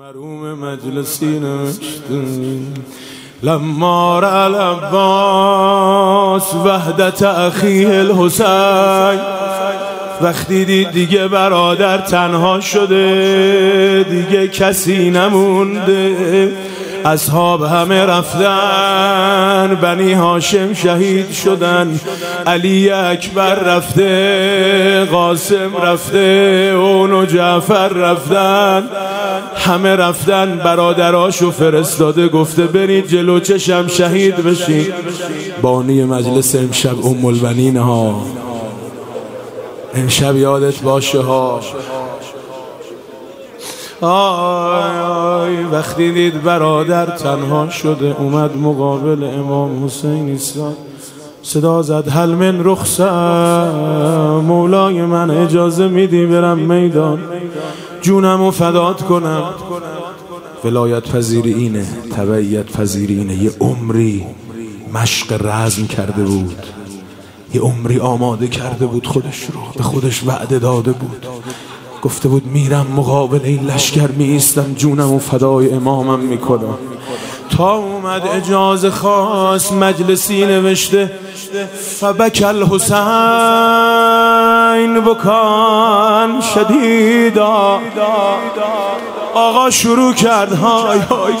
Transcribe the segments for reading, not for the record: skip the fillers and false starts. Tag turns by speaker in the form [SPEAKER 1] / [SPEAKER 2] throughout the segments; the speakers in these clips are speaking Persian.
[SPEAKER 1] مروم مجلسی نوشتیم لما رأى العباس وحدت اخیه الحسین. وقتی دید دیگه برادر تنها شده، دیگه کسی نمونده، اصحاب همه رفتن، بنی هاشم شهید شدن، علی اکبر رفته، قاسم رفته، اون و جعفر رفتن، همه رفتن. برادراشو فرستاده گفته برید جلو چشم شهید بشین. بانی مجلس امشب ام البنین ها، امشب یادت باشه ها. آی وقتی دید برادر تنها شده، اومد مقابل امام حسین ایستاد، صدا زد هل من رخصت، مولای من اجازه میدی برم میدان جونمو فدات کنم. ولایت پذیری اینه، تبعیت پذیری اینه. یه عمری مشق رزم کرده بود، یه عمری آماده کرده بود خودش رو، به خودش وعده داده بود، گفته بود میرم مقابل این لشکر میایستم، جونم و فدای امامم میکنم. تا اومد اجازه خواست، مجلسی نوشته فبک الحسین بکان شدیدا. آقا شروع کرد های های،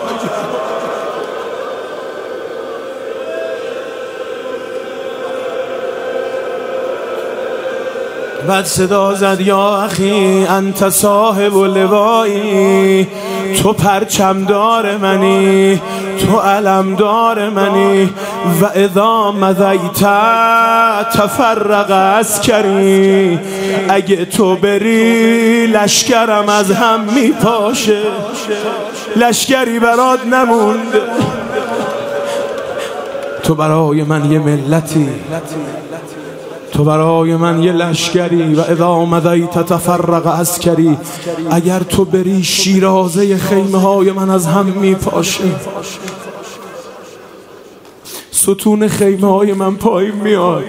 [SPEAKER 1] بعد صدا زد یا اخی انت صاحب لوایی، تو پرچمدار منی، تو علمدار منی، و اذا مضیت تفرق عسکری، اگه تو بری لشکرم از هم میپاشه، لشکری برات نمونده. تو برای من یه ملتی، تو برای من یه لشکری، و اذا مضیت تفرق عسکری، اگر تو بری شیرازه خیمه های من از هم میپاشه، ستون خیمه های من پایین میاد.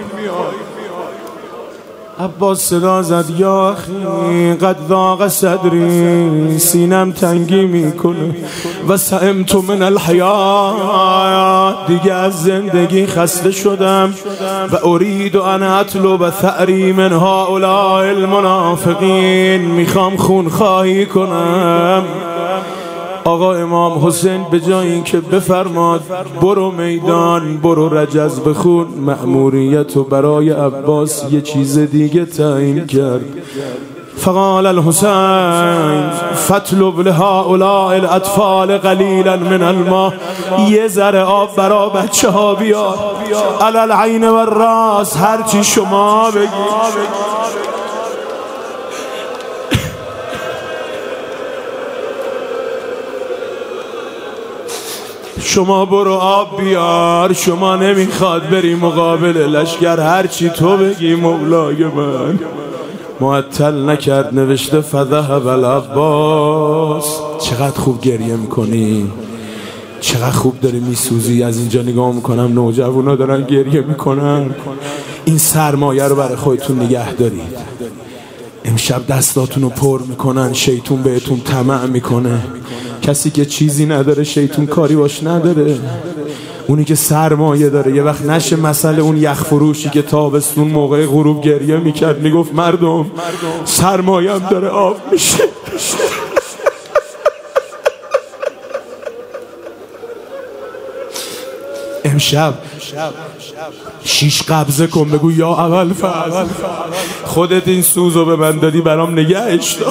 [SPEAKER 1] عباس صدا زد یا اخی قد ضاق صدری، سینم تنگی میکنه، و سئمت من الحیات، دیگه از زندگی خسته شدم، و اريد ان اطلب ثأری من هؤلاء المنافقین، میخوام خون خواهی کنم. آقا امام حسین به جای اینکه بفرماد برو میدان، برو رجز بخون، مأموریت و برای عباس یه چیز دیگه تعیین کرد. فقال الحسین فاطلب لهؤلاء الاطفال قلیلا من الماء، یه ذره آب برا بچه ها بیار، علی العین و الراس، هرچی شما بگی. شما برو آب بیار، شما نمیخواد بری مقابل لشکر، هرچی تو بگی مولای من. معطل نکرد، نوشته فذهب العباس. چقدر خوب گریه میکنی، چقدر خوب داری میسوزی. از اینجا نگاه میکنم نوجوانا دارن گریه میکنن. این سرمایه رو برای خودتون نگه دارید. امشب دستاتون رو پر میکنن، شیطون بهتون طمع میکنه. کسی که چیزی نداره شیطون کاری باش نداره. اونی که سرمایه داره، یه وقت نشه مثل اون یخ فروشی که تابستون موقع غروب گریه میکرد، میگفت مردم سرمایه‌ام داره آب میشه. امشب 6 قبضه کن، بگو یا اول فضل، خودت این سوزو به من دادی برام نگهش دار.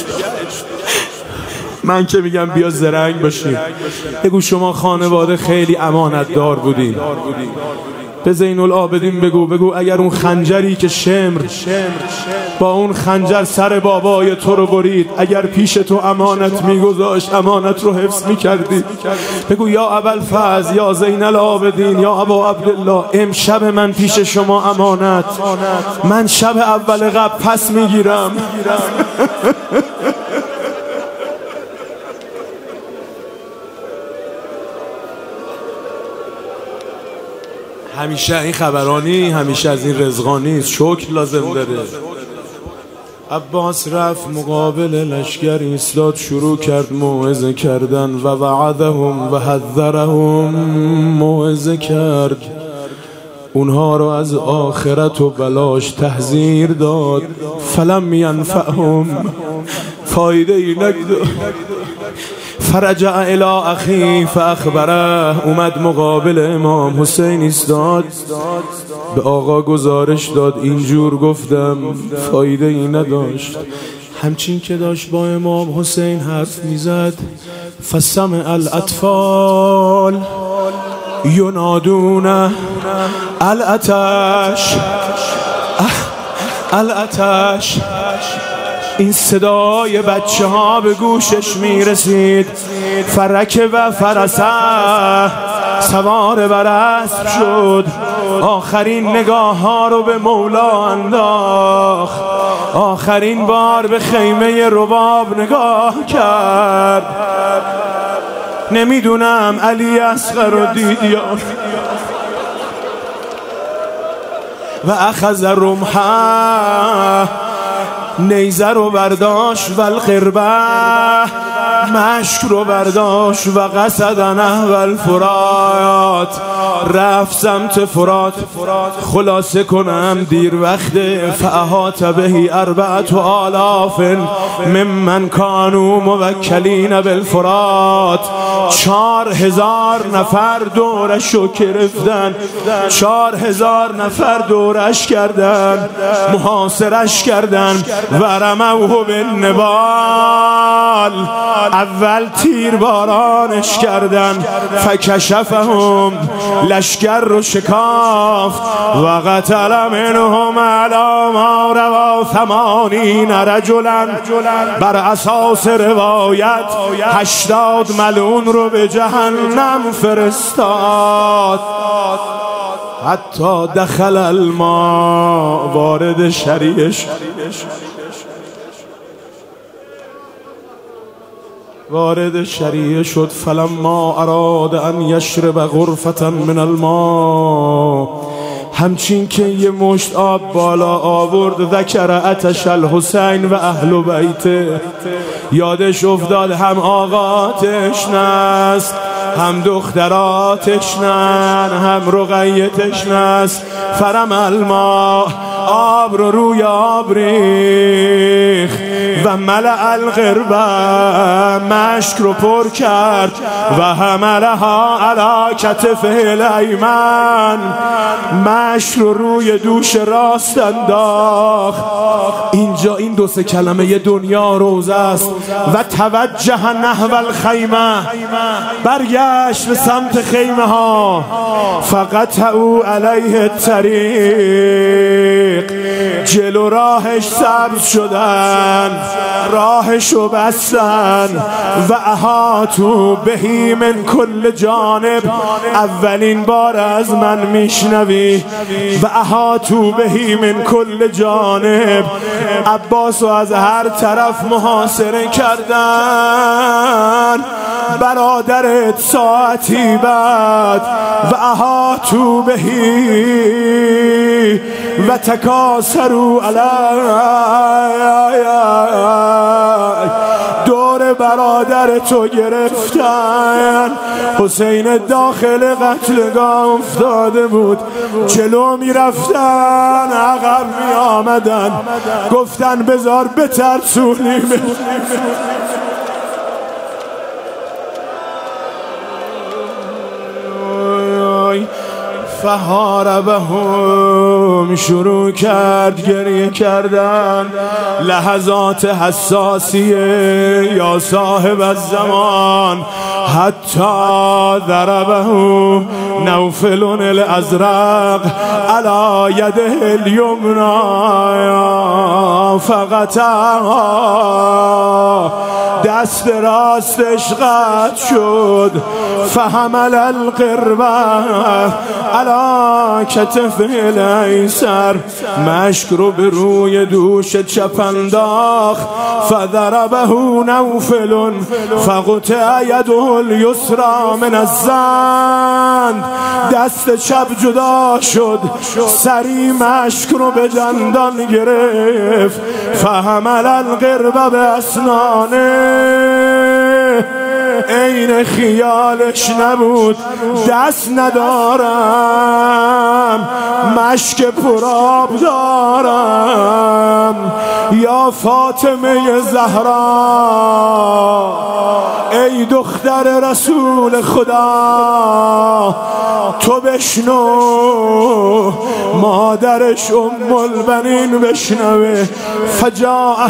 [SPEAKER 1] من که میگم بیا زرنگ باشی، بگو شما خانواده خیلی امانت دار بودین. به زین العابدین بگو اگر اون خنجری که شمر با اون خنجر سر بابای تو رو برید، اگر پیش تو امانت میگذاشت، امانت رو حفظ میکردی. بگو یا ابوالفضل، یا زین العابدین، یا ابا عبدالله، امشب من پیش شما امانت، من شب اول قبل پس میگیرم. همیشه این خبرانی، همیشه از این رزقانی، شکر لازم داره. عباس رفت مقابل لشکر ایستاد، شروع کرد موعظه کردن و وعدهم و حذرهم، موعظه کرد، اونها رو از آخرت و بلاش تحذیر داد. فلم ینفعهم، فایده ای نداد. فرجع الی اخی فاخبره، اومد مقابل امام حسین ایستاد، به آقا گزارش داد اینجور گفتم، فایده ای نداشت. همچین که داشت با امام حسین حرف میزد، فسمع الاطفال ینادون الاتش، الاتش. این صدای بچه ها به گوشش میرسید. فرک و فرسه، سوار بر اسب شد، آخرین نگاه ها رو به مولا انداخت، آخرین بار به خیمه رباب نگاه کرد. نمیدونم علی اصغر رو دید یا و اخذ رمحه، نیزه رو برداشت و القربه، مشک رو برداشت و قصد نحو الفرات، رفت سمت فرات. خلاصه کنم دیر وقت، فاحاط بهی 4000 ممن کانوا موکلین بالفرات. 4000 نفر دورشو گرفتن، 4000 نفر دورش کردن، محاصرش کردن. و رموه بالنبال، اول تیر بارانش کردن. فکشفهم، لشکر رو شکافت. و قتل منهم علی ما روا 80 رجلا، بر اساس روایت 80 ملعون رو به جهنم فرستاد. حتی دخل الماء، وارد شریعش، وارد شریعه شد. فلما اراد ان یشرب غرفة من الماء، همچین که یه مشت آب بالا آورد، ذکر عطش الحسین و اهل بیته، یادش افتاد هم آقا تشنست، هم دختراتش نن، هم رقیه تشنست. فرم الماء، آب رو روی آب ریخت. و ملأ القربه، مشک رو پر کرد. و حملها علی کتفه الایمن، مشک رو روی دوش راست انداخت. اینجا این دو سه کلمه دنیا روزه است. و توجه نحو الخیمه، برگشت به سمت خیمه ها. فقطعوا علیه الطریق، جلو راهش سبز شدن، راهشو بستن. و احاطوا بهی من کل جانب، اولین بار از من میشنوی. و احاطوا بهی من کل جانب، عباسو از هر طرف محاصره کردن. برادرت ساعتی بعد و احاطوا بهی و تکاسروا علی، دور برادرتو گرفتن. حسین داخل قتلگاه افتاده بود، جلو می رفتن، عقب می آمدن، گفتن بذار بترسونیم. فحاربهم، شروع کرد گریه کردن. لحظات حساسیه یا صاحب الزمان. حتی ضربه نوفل الازرق علی یده الیمنا، فقطعها، دست راستش قطع شد. فحمل القربه علی علا کتفه الایسر، مشک رو به روی دوش چپ انداخت. فضربه نوفل فقطع یده الیسری من الزند، دست چپ جدا شد، سری مشک رو به دندان گرفت. فحمل القرب به اسنانه، این خیالش نبود دست ندارم، مشک پراب دارم. یا فاطمه زهرا، ای دختر رسول خدا، تو بشنو، مادرش ام البنین بشنوه. فجاءه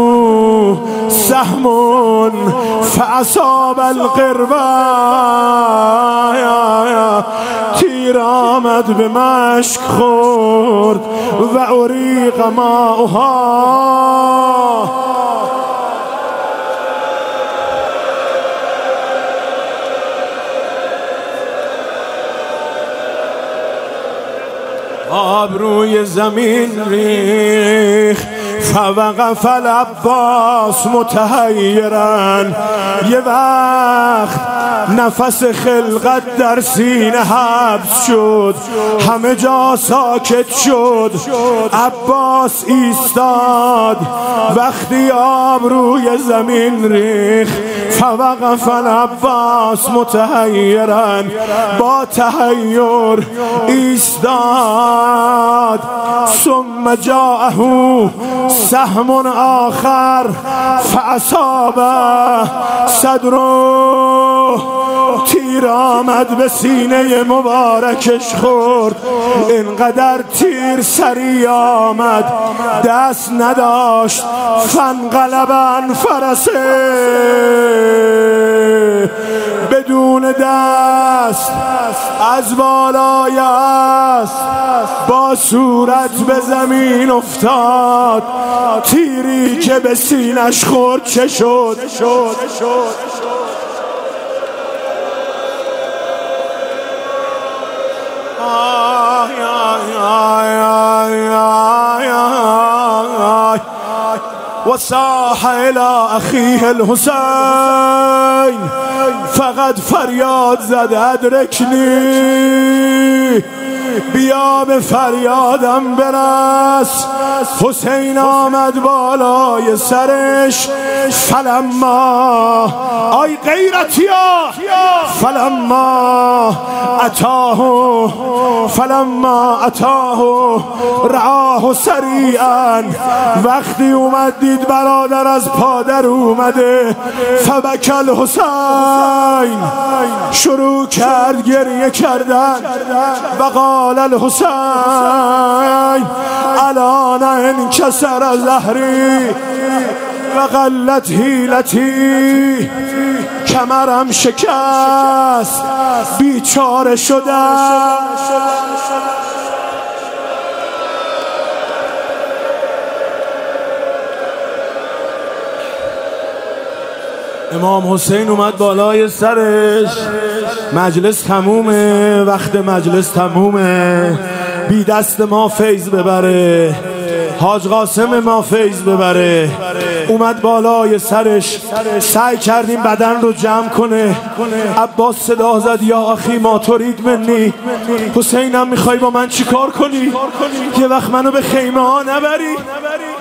[SPEAKER 1] سهم فاصاب القربه، تیر آمد به مشک خورد و اریق ماؤها. آب روی زمین ریخت. فوقف العباس متحیرا، یه وقت نفس خلقت در سینه حبس شد، همه جا ساکت شد. عباس ایستاد وقتی آب روی زمین ریخت. فوقف العباس متحیرا، با تحیر ایستاد. ثم جاءه سهم آخر فاصاب صدره، تیر آمد به سینه مبارکش خورد. اینقدر تیر سری آمد دست نداشت. فانقلب عن فرسه، بدون دست از بالای اسب با صورت به زمین افتاد. تیری که به سینش خورد چه شد؟ وصاح الى اخیه الحسین، فقط فریاد زد ادرکنی، بیا به فریادم برس. حسین آمد بالای سرش. فلما، آی غیرتیا، فلما اتاه رعاه سریعا، وقتی اومد دید برادر از پادر اومده. فبکی الحسین، شروع کرد گریه کردن. و قال الحسین الان انکسر ظهری و قلت حیلتی، کمرم شکست، بیچاره شدم. امام حسین اومد بالای سرش. مجلس تمومه، وقت مجلس تمومه. بی دست ما فیض ببره، حاج قاسم ما فیض ببره. اومد بالای سرش، سعی کردیم بدن رو جمع کنه. عباس صدا زد یا اخی ما ترید منی، حسینم میخوای با من چی کار کنی؟ یه وقت منو به خیمه ها نبری؟